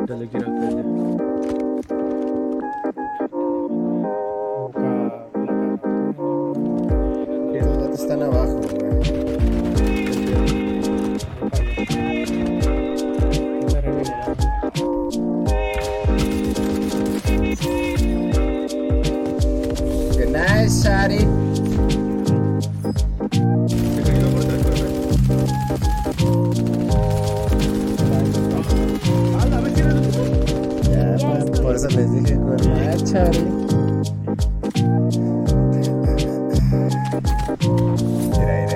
Ya le quiero aprender. Los gatos están abajo, güey. Good night, Shari. Ya, por eso les dije good night, Shari. Mira, mira.